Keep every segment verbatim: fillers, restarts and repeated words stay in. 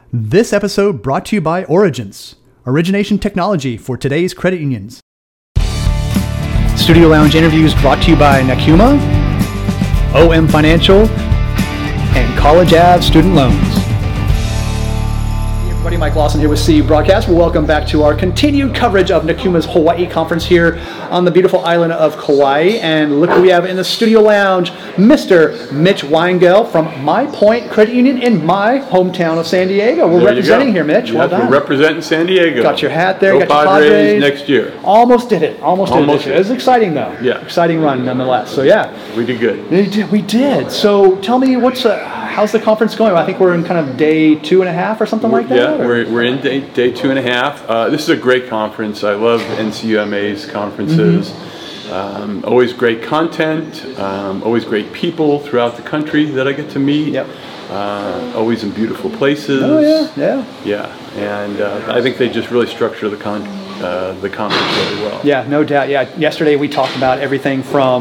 This episode brought to you by Origence, origination technology for today's credit unions. Studio Lounge interviews brought to you by Nakuma, O M Financial, and College Ave Student Loans. Hey everybody, Mike Lawson here with C U Broadcast. Well, welcome back to our continued coverage of Nakuma's Hawaii Conference here on the beautiful island of Kauai. And look who we have in the Studio Lounge, Mister Mitch Weingel from My Point Credit Union in my hometown of San Diego. We're there representing here, Mitch. Yes, well done. We're representing San Diego. Got your hat there. Go got your Padres, Padres next year. Almost did it. Almost, Almost did it. It was exciting though. Yeah. Exciting run nonetheless. So yeah. We did good. We did. We did. So tell me, what's uh, how's the conference going? I think we're in kind of day two and a half or something We're, like that. Yeah, or? we're, we're in day, day two and a half. Uh, this is a great conference. I love N C U M A's conferences. Mm-hmm. Um, always great content, um, always great people throughout the country that I get to meet. Yep. Uh, always in beautiful places. Oh yeah, yeah. Yeah, and uh, I think they just really structure the con uh, the conference really well. Yeah, no doubt. Yeah, yesterday we talked about everything from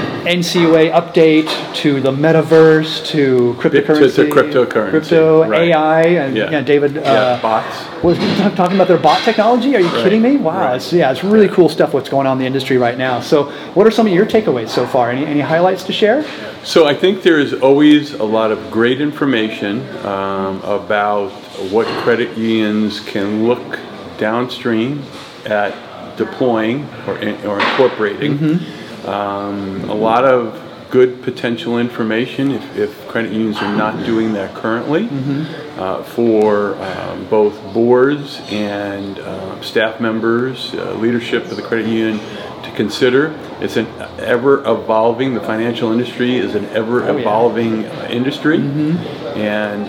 N C U A update to the metaverse to cryptocurrency, to, to cryptocurrency, crypto, right. A I, and yeah, yeah, David. Yeah, uh, bots. Was talking about their bot technology? Are you right. kidding me? Wow, right. it's, yeah, it's really cool stuff what's going on in the industry right now. So, what are some of your takeaways so far? Any any highlights to share? So I think there is always a lot of great information um, about what credit unions can look downstream at deploying or, or incorporating. Mm-hmm. um, a lot of good potential information if, if credit unions are not doing that currently. Mm-hmm. uh, for um, both boards and uh, staff members, uh, leadership of the credit union to consider. It's an ever-evolving, the financial industry is an ever-evolving oh, yeah. uh, industry. Mm-hmm. And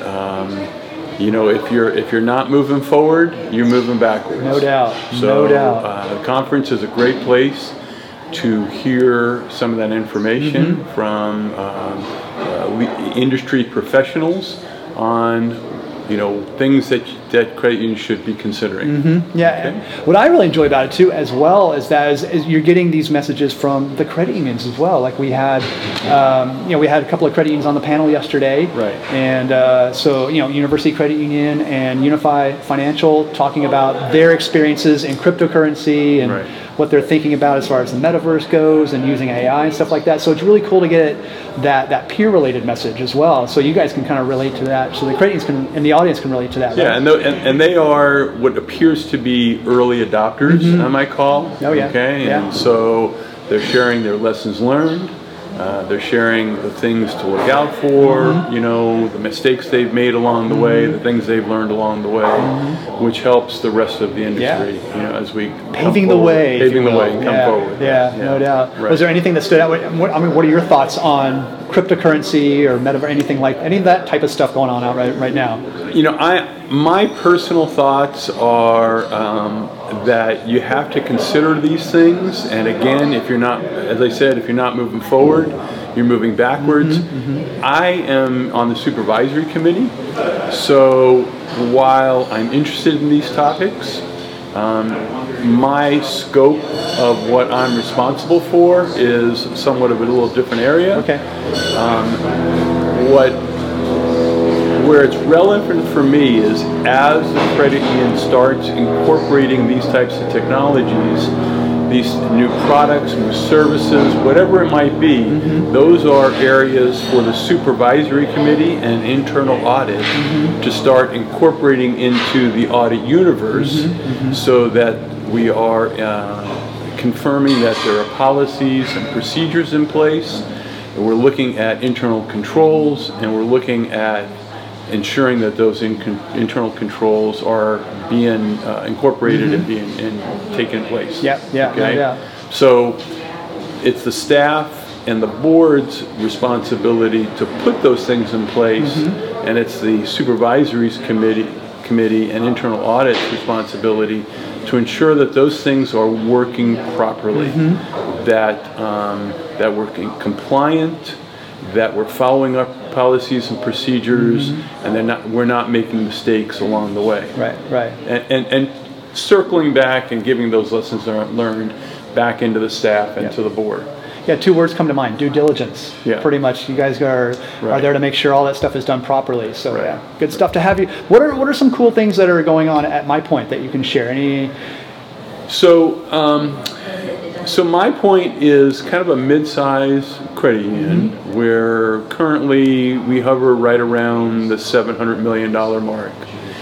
um, you know, if you're if you're not moving forward, you're moving backwards. No doubt, so, no doubt. Uh, the conference is a great place to hear some of that information mm-hmm. from um, uh, industry professionals on, you know, things that that credit unions should be considering. Mm-hmm. Yeah, okay? and what I really enjoy about it too, as well as that, is, is you're getting these messages from the credit unions as well. Like we had, um, you know, we had a couple of credit unions on the panel yesterday, right? And uh, so, you know, University Credit Union and Unify Financial talking about their experiences in cryptocurrency and. Right. What they're thinking about as far as the metaverse goes and using A I and stuff like that. So it's really cool to get that that peer-related message as well. So you guys can kind of relate to that. So the credit unions can and the audience can relate to that. Yeah, right? and, the, and and they are what appears to be early adopters, mm-hmm. I might call. Oh yeah. Okay, yeah. and so they're sharing their lessons learned. Uh, they're sharing the things to look out for, mm-hmm. you know, the mistakes they've made along the mm-hmm. way, the things they've learned along the way, mm-hmm. which helps the rest of the industry, yeah. you know, as we paving the way, paving the way, and come yeah. forward. Yeah, yeah, no doubt. Right. Was there anything that stood out? I mean, what are your thoughts on cryptocurrency or metaverse, anything like any of that type of stuff going on out right right now? You know, I my personal thoughts are um, that you have to consider these things, and again, if you're not, as I said, if you're not moving forward, you're moving backwards. Mm-hmm, mm-hmm. I am on the supervisory committee, so while I'm interested in these topics, um, my scope of what I'm responsible for is somewhat of a little different area. Okay. Um, what Where it's relevant for me is as the credit union starts incorporating these types of technologies, these new products, new services, whatever it might be, mm-hmm. those are areas for the supervisory committee and internal audit mm-hmm. to start incorporating into the audit universe mm-hmm. Mm-hmm. so that we are uh, confirming that there are policies and procedures in place, and we're looking at internal controls, and we're looking at ensuring that those in con internal controls are being uh, incorporated mm-hmm. and being and taking place. Yeah, yeah, okay? yeah. So it's the staff and the board's responsibility to put those things in place, mm-hmm. and it's the supervisories committee, committee and internal audit's responsibility to ensure that those things are working properly, mm-hmm. that um, that we're compliant, that we're following our policies and procedures, mm-hmm. and they're not, we're not making mistakes along the way. Right, right. And, and, and circling back and giving those lessons learned back into the staff and yep. to the board. Yeah, yeah, two words come to mind: due diligence. Yeah. Pretty much, you guys are Right. are there to make sure all that stuff is done properly. So Right. yeah, good stuff to have you. What are what are some cool things that are going on at My Point that you can share? Any? So, um, so My Point is kind of a mid-size credit union mm-hmm. where currently we hover right around the seven hundred million dollars mark.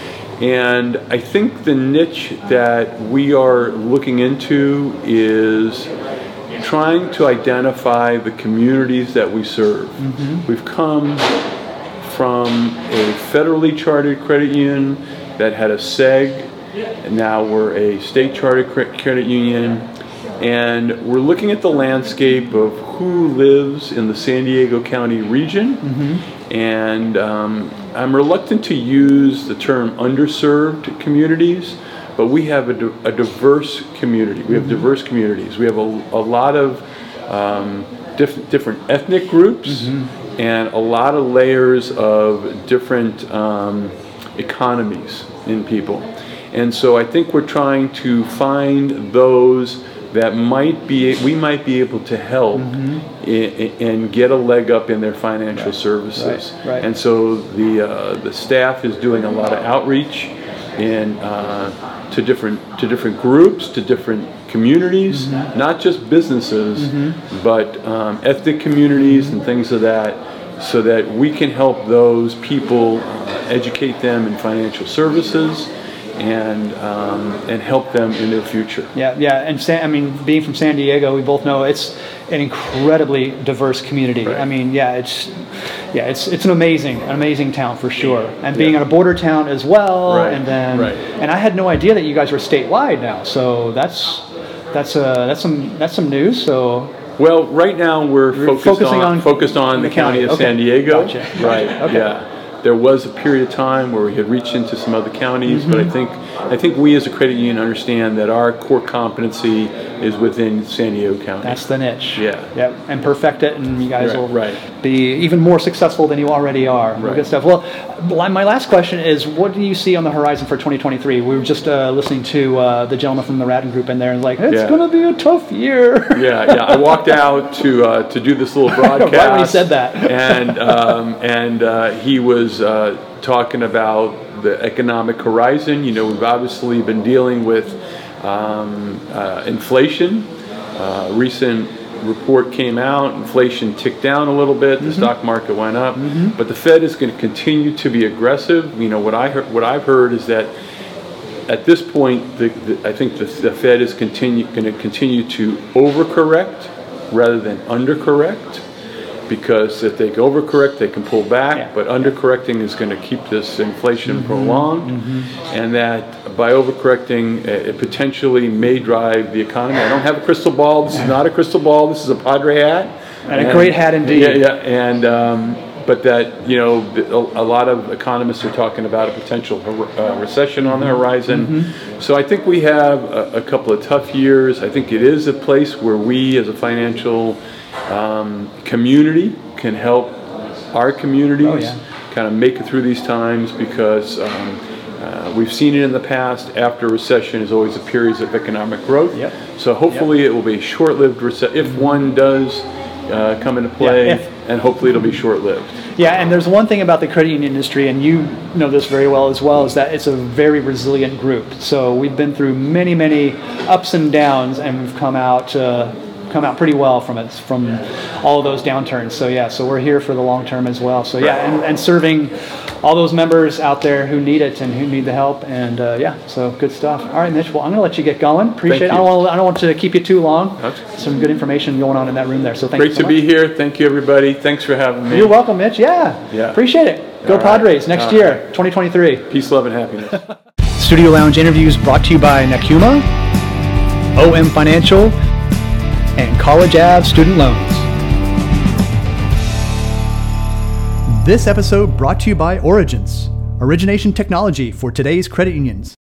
And I think the niche that we are looking into is trying to identify the communities that we serve. Mm-hmm. We've come from a federally chartered credit union that had a S E G, and now we're a state chartered credit union, and we're looking at the landscape of who lives in the San Diego County region. Mm-hmm. And um, I'm reluctant to use the term underserved communities, but we have a, di- a diverse community. We have mm-hmm. diverse communities. We have a, a lot of um, diff- different ethnic groups mm-hmm. and a lot of layers of different um, economies in people. And so I think we're trying to find those that might be we might be able to help mm-hmm. and get a leg up in their financial right. services. Right. Right. And so the uh, the staff is doing a lot of outreach in uh, to different to different groups, to different communities, mm-hmm. not just businesses, mm-hmm. but um, ethnic communities mm-hmm. and things of that, so that we can help those people, uh, educate them in financial services, and um, and help them in their future. Yeah, yeah, and San, I mean, being from San Diego, we both know it's an incredibly diverse community. Right. I mean, yeah, it's yeah, it's it's an amazing, an amazing town for sure. And being yeah. a border town as well, right. and then right. and I had no idea that you guys were statewide now. So that's that's uh that's some that's some news. So. Well, right now we're focused focusing on, on focused on the, the county, county of okay. San Diego. Gotcha. Right. Okay. Yeah. There was a period of time where we had reached into some other counties, mm-hmm. but I think I think we as a credit union understand that our core competency is within San Diego County. That's the niche. Yeah. Yep. And perfect it, and you guys right. will right. be even more successful than you already are. Right. Good stuff. Well, my last question is, what do you see on the horizon for twenty twenty-three? We were just uh, listening to uh, the gentleman from the Radden Group in there, and like, it's yeah. going to be a tough year. yeah, yeah. I walked out to uh, to do this little broadcast. Right when he said that. and um, and uh, he was uh, talking about the economic horizon. You know, we've obviously been dealing with um, uh, inflation. Uh, recent report came out, inflation ticked down a little bit, the mm-hmm. stock market went up, mm-hmm. but the Fed is going to continue to be aggressive. You know, what I heard, what I've heard is that at this point, the, the, I think the, the Fed is continue, going to continue to overcorrect rather than undercorrect, because if they overcorrect, they can pull back, yeah. but undercorrecting is going to keep this inflation mm-hmm. prolonged, mm-hmm. and that by overcorrecting, it potentially may drive the economy. I don't have a crystal ball. This is not a crystal ball. This is a Padre hat. And, and a great hat indeed. Yeah, yeah. And um, but that, you know, a, a lot of economists are talking about a potential uh, recession on the horizon. Mm-hmm. So I think we have a, a couple of tough years. I think it is a place where we, as a financial um, community, can help our communities oh, yeah. kind of make it through these times, because um, uh, we've seen it in the past. After a recession is always a period of economic growth. Yep. So hopefully yep. it will be a short-lived recession, if one does uh, come into play, yeah, and hopefully it'll be short-lived. Yeah, and there's one thing about the credit union industry, and you know this very well as well, is that it's a very resilient group. So we've been through many, many ups and downs, and we've come out uh, come out pretty well from it, from all of those downturns. So yeah, so we're here for the long term as well. So yeah, and, and serving all those members out there who need it and who need the help. And uh, yeah, so good stuff. All right, Mitch. Well, I'm going to let you get going. Appreciate it. I don't, want, I don't want to keep you too long. That's some good information going on in that room there. So thank great you so to much. be here. Thank you, everybody. Thanks for having me. You're welcome, Mitch. Yeah. Yeah. Appreciate it. Go all Padres right. next all year, right. twenty twenty-three. Peace, love, and happiness. Studio Lounge interviews brought to you by Nakuma, O M Financial, and College Ave Student Loans. This episode brought to you by Origins, origination technology for today's credit unions.